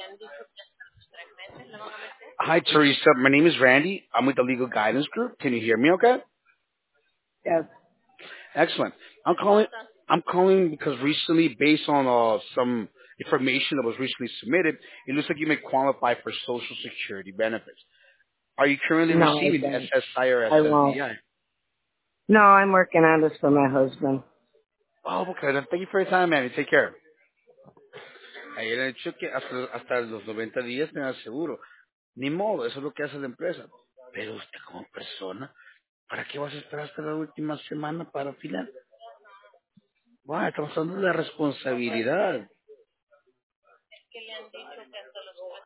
Hi, Teresa. My name is Randy. I'm with the Legal Guidance Group. Can you hear me okay? Yes. Excellent. I'm calling. I'm calling because recently, based on some information that was recently submitted, it looks like you may qualify for Social Security benefits. Are you currently No, I receiving don't. SSI or I won't. SSDI? No, I'm working on this for my husband. Oh, okay. Then thank you for your time, man. You take care. Ayer han dicho que hasta los 90 días me da seguro. Ni modo, eso es lo que hace la empresa. Pero usted como persona, ¿para qué vas a esperar hasta la última semana para afilar? Estamos hablando de la responsabilidad.